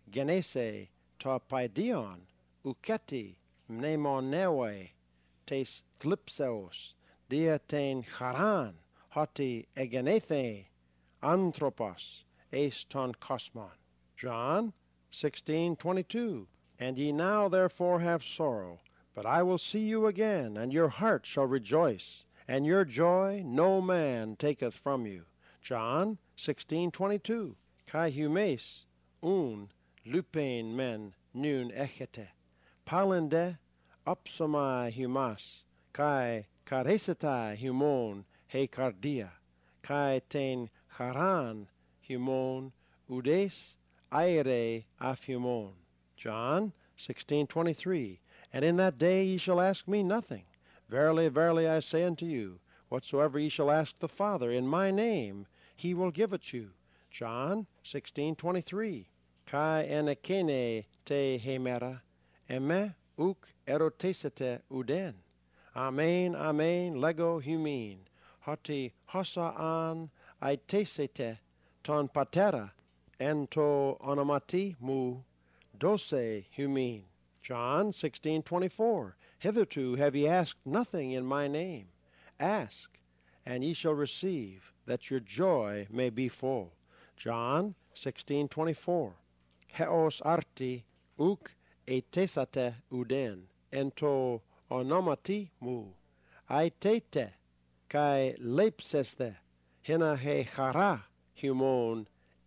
genese ta paidion, uketi mnemonewe, tes thlipseos, diaten charan, hoti egenethe, anthropos, es ton cosmon. John sixteen twenty-two. And ye now therefore have sorrow, but I will see you again, and your heart shall rejoice, and your joy no man taketh from you. John sixteen twenty-two. Kai humes un lupein men nun echete, palende opsomai humas, kai caresetai humon he cardia, kai ten charan humon udes aere afhumon. John sixteen twenty-three. And in that day ye shall ask me nothing. Verily, verily, I say unto you, whatsoever ye shall ask the Father in my name, he will give it you. John sixteen twenty-three. Kai enekene te hemera, eme uk erotesete uden. Amen, amen, lego humin, hoti hosa an aitesete ton patera, ento onomati mu dose humin. John sixteen twenty-four. Hitherto have ye asked nothing in my name. Ask, and ye shall receive, that your joy may be full. John sixteen twenty-four. Heos arti uk etesate uden, ento onomati mu, aitete, kai lepseste, hina he chara humon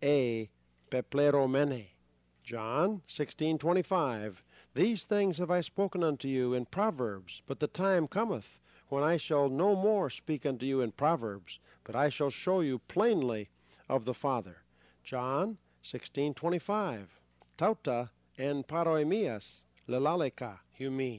e pepleromene. John sixteen twenty-five. These things have I spoken unto you in Proverbs, but the time cometh when I shall no more speak unto you in Proverbs, but I shall show you plainly of the Father. John sixteen twenty-five. Tauta en paroemias lelaleka humin.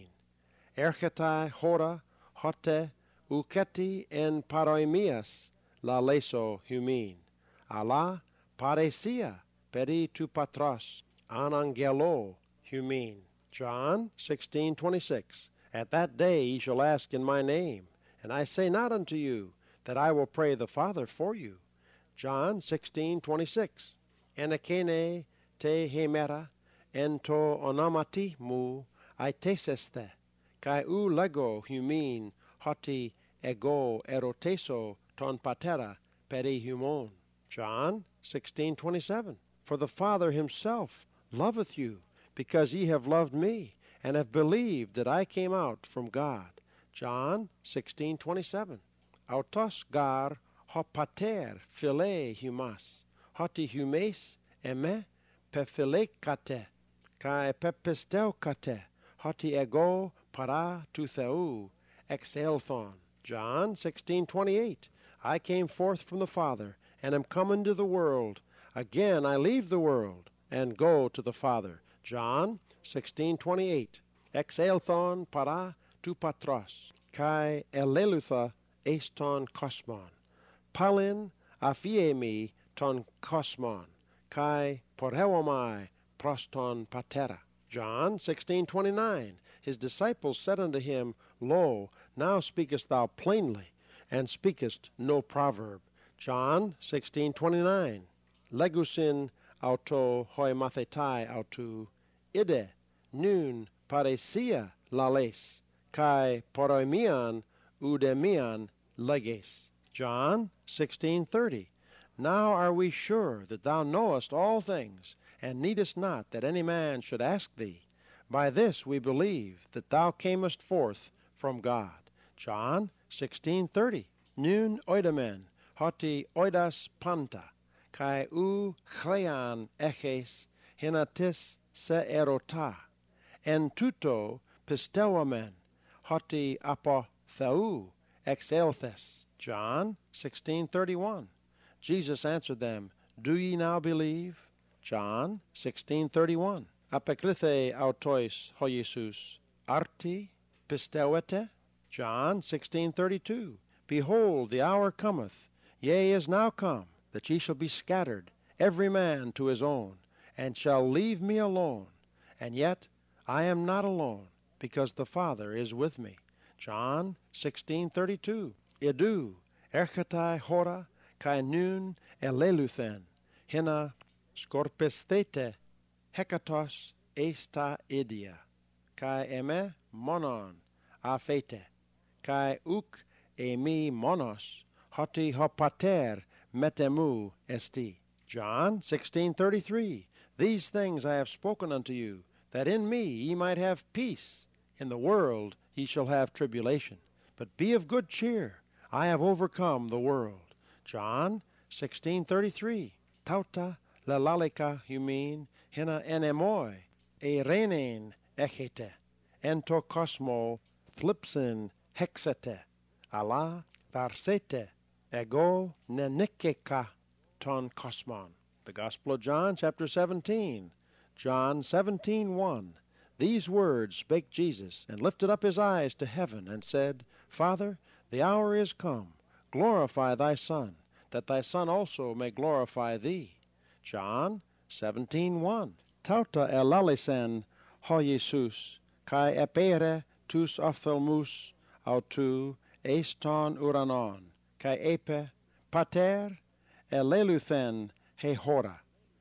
Erchetai hora hote uketi en paroemias laleso humin. Allah paresia peri tu patros anangelo humin. John sixteen twenty-six. At that day ye shall ask in my name, and I say not unto you that I will pray the Father for you. John sixteen twenty-six. Enekene te hemera, ento onomati mu aiteseste, kai u lego humin, hoti ego eroteso ton patera peri humon. John sixteen twenty-seven. For the Father himself loveth you, because ye have loved me, and have believed that I came out from God. John sixteen twenty-seven. Autos gar ho pater phile humas, hoti humes eme pephilecate, kai pepisteucate, hoti ego para tu theou exelthon. John sixteen twenty-eight. I came forth from the Father, and am come into the world. Again I leave the world, and go to the Father. John sixteen twenty-eight. Exelthon para tu patros, kai elelutha eston kosmon. Palin aphiemi ton kosmon, kai poreuomai proston patera. John sixteen twenty-nine. His disciples said unto him, Lo, now speakest thou plainly, and speakest no proverb. John sixteen twenty-nine. Legusin auto hoi mathetai autu, ide nun paresia lales, kai poroimian udemian leges. John sixteen thirty. Now are we sure that thou knowest all things, and needest not that any man should ask thee. By this we believe that thou camest forth from God. John sixteen thirty. Nun oidamen, hoti oidas panta, kai u chrean eches hinatis se erota, en tuto pistewamen, hoti apo theu exelthes. John sixteen thirty-one. Jesus answered them, Do ye now believe? John sixteen thirty-one. Apokrythe autois ho Jesus, arti pisteuete? John sixteen thirty-two. Behold, the hour cometh, yea, is now come, that ye shall be scattered, every man to his own, and shall leave me alone. And yet I am not alone, because the Father is with me. John sixteen thirty-two. Idu, erchatai hora, kai nun eleluthen, hina scorpesthete, hekatos esta idia, kai eme monon afete, kai uk emi monos, hoti hopater metemu esti. John sixteen thirty-three. These things I have spoken unto you, that in me ye might have peace. In the world ye shall have tribulation. But be of good cheer, I have overcome the world. John sixteen thirty-three. Tauta lelalika humin hina enemoi, erenein echete, ento cosmo thlipsin hexete, ala varsete, ego nenikeka ton cosmon. The Gospel of John, chapter seventeen. John seventeen one. These words spake Jesus, and lifted up his eyes to heaven, and said, Father, the hour is come. Glorify thy Son, that thy Son also may glorify thee. John seventeen one. Tauta elalisen ho Jesus, kai epere tus ophthalmus autu eston uranon, kai epe pater eleluthen he hora,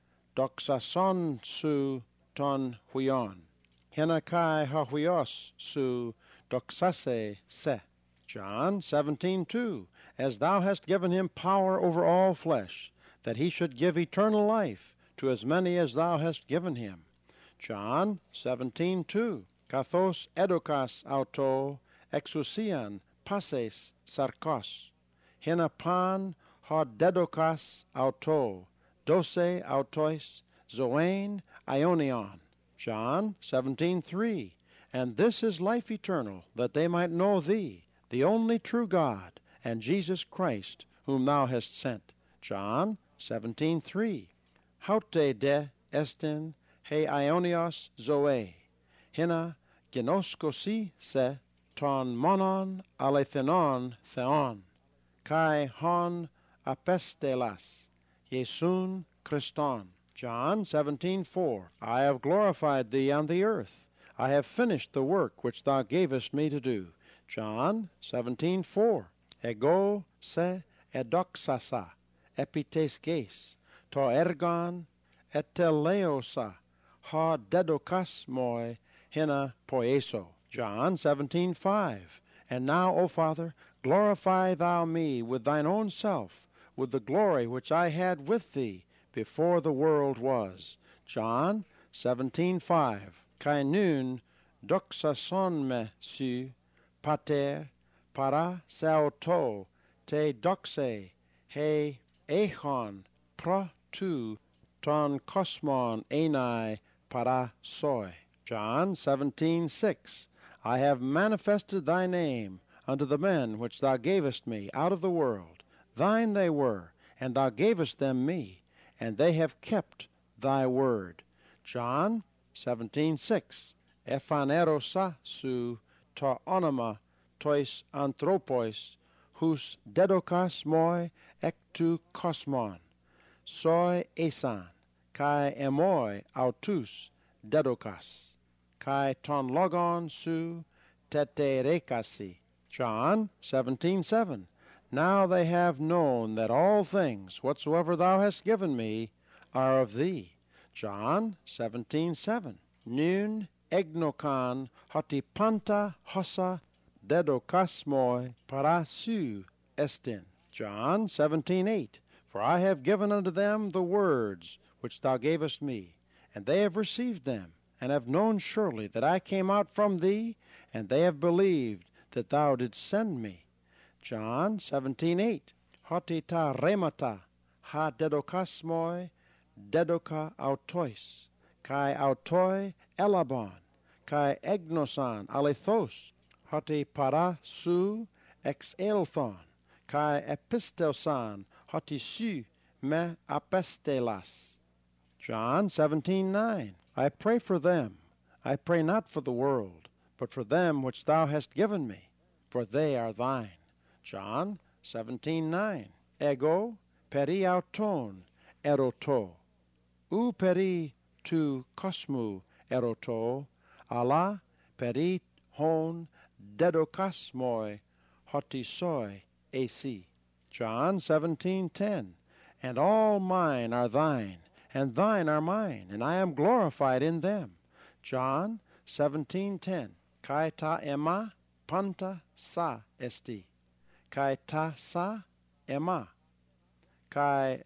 doxason su ton huion, hena kai ha huios su doxase se. John seventeen two. As thou hast given him power over all flesh, that he should give eternal life to as many as thou hast given him. John seventeen two. Kathos edukas auto exousian passes sarkos, hina pan ha dedokas auto, dose autois zoein ionion. John seventeen three. And this is life eternal, that they might know thee, the only true God, and Jesus Christ, whom thou hast sent. John seventeen three. Haute de estin he ionios zoe, hina genoskosi se ton monon alethenon theon, kai hon apestelas, Iesun Christon. John seventeen four. I have glorified thee on the earth. I have finished the work which thou gavest me to do. John seventeen four. Ego se edoxasa, epites ges, to ergon eteleosa, ha dedokas moi, hina poieso. John seventeen five. And now, O Father, glorify thou me with thine own self, with the glory which I had with thee before the world was. John seventeen five. Kai nun doxason me su, pater, para seauto, te doxe, he echon, pro tu, ton cosmon enai para soi. John seventeen six. I have manifested thy name unto the men which thou gavest me out of the world. Thine they were, and thou gavest them me, and they have kept thy word. John seventeen six. Ephanerosa su to onoma tois anthropos, hus dedokas moi ek tu kosmon, soi esan, kai emoi autus dedokas, kai ton logon su teterekasi. John seventeen seven. Now they have known that all things whatsoever thou hast given me are of thee. John seventeen seven. Nun egnokan hotipanta hosa dedokasmoi parasu estin. John seventeen eight. For I have given unto them the words which thou gavest me, and they have received them, and have known surely that I came out from thee, and they have believed that thou didst send me. John seventeen eight. Hotita remata ha dedokasmoi dedoka autois, kai autoi elabon, kai egnosan alethos, hoti para su ex elthon, kai epistosan hoti su me apostelas. John seventeen nine. I pray for them. I pray not for the world, but for them which thou hast given me, for they are thine. John seventeen nine. Ego peri auton eroto, u peri tu kosmu eroto, ala peri hon dedokasmoi hotisoi ac. John seventeen ten. And all mine are thine, and thine are mine, and I am glorified in them. John seventeen ten. Kai ta ema panta sa esti, kai ta sa ema, kai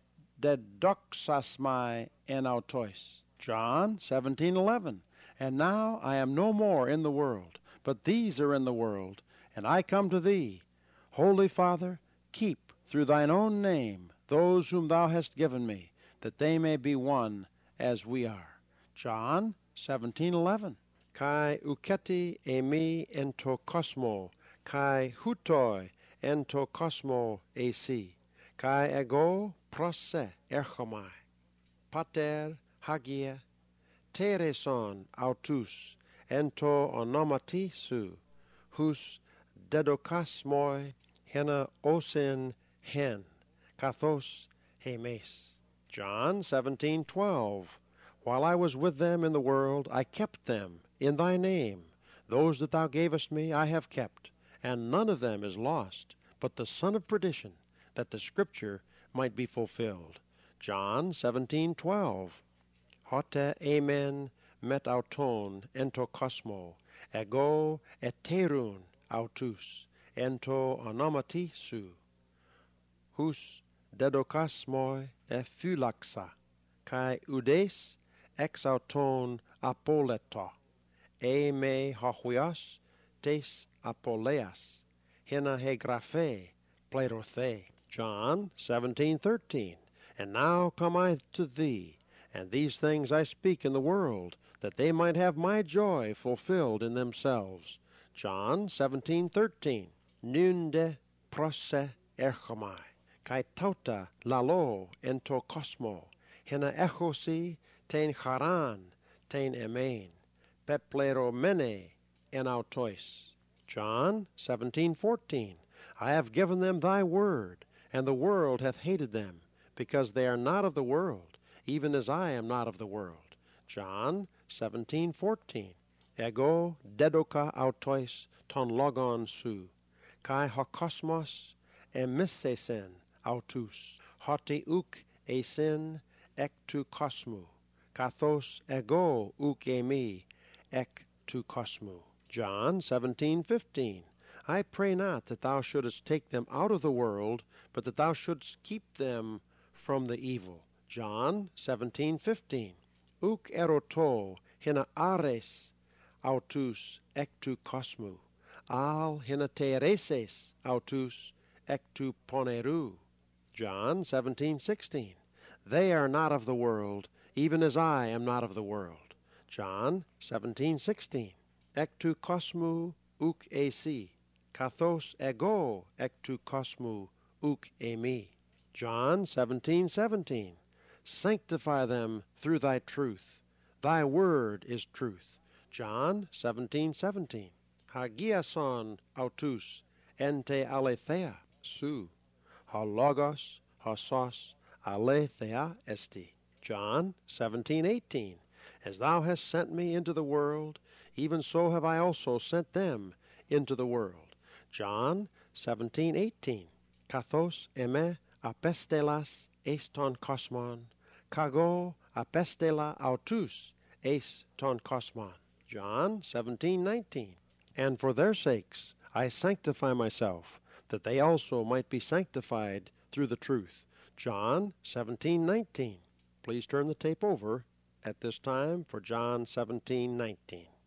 dedoxasmai en autois. John seventeen eleven. And now I am no more in the world, but these are in the world, and I come to thee. Holy Father, keep through thine own name those whom thou hast given me, that they may be one as we are. John seventeen eleven. Kai uketi emi ento cosmo, kai hutoi ento cosmo ac, kai ego prose erchomai, pater hagia, tereson autus, ento onomati su, hus dedokasmoi hena osen hen, kathos hemes. John seventeen twelve. While I was with them in the world, I kept them in thy name. Those that thou gavest me I have kept, and none of them is lost, but the son of perdition, that the scripture might be fulfilled. John seventeen twelve. Hote amen met auton ento cosmo, ego eterun autus, ento onomati su, hus dedokasmoi ephulaxa, kai udes ex auton apoleto, e me hohuios tes apoleas, hena hegraphe plerothe. John seventeen thirteen. And now come I to thee, and these things I speak in the world, that they might have my joy fulfilled in themselves. John seventeen thirteen. Nunde prose erchomai, kai tauta lalo ento cosmo, hena echosi ten charan ten emein, peplero mene en autois. John seventeen fourteen. I have given them thy word, and the world hath hated them, because they are not of the world, even as I am not of the world. John seventeen fourteen. Ego dedoka autois ton logon su, kai hokosmos emisesen autus, hoti uk esin ek tu kosmu, kathos ego uk emi ek tu kosmu. John seventeen fifteen. I pray not that thou shouldest take them out of the world, but that thou shouldst keep them from the evil. John seventeen fifteen. Uk eroto hina ares autus ek tu kosmu, al hina tereses autus ek tu poneru. John seventeen sixteen. They are not of the world, even as I am not of the world. John seventeen sixteen. Ek tu kosmu uk esi, kathos ego ek tu kosmu uk emi. John seventeen seventeen. Sanctify them through thy truth. Thy word is truth. John seventeen seventeen. Hagiason autus ente aletheia su. Ha logos, ha sos, aletheia esti. John seventeen eighteen. As thou hast sent me into the world, even so have I also sent them into the world. John seventeen eighteen. Kathos eme apestelas eis ton kosmon, kago apestela autus eis ton kosmon. John seventeen nineteen. And for their sakes I sanctify myself, that they also might be sanctified through the truth. John seventeen nineteen. Please turn the tape over at this time for John seventeen nineteen.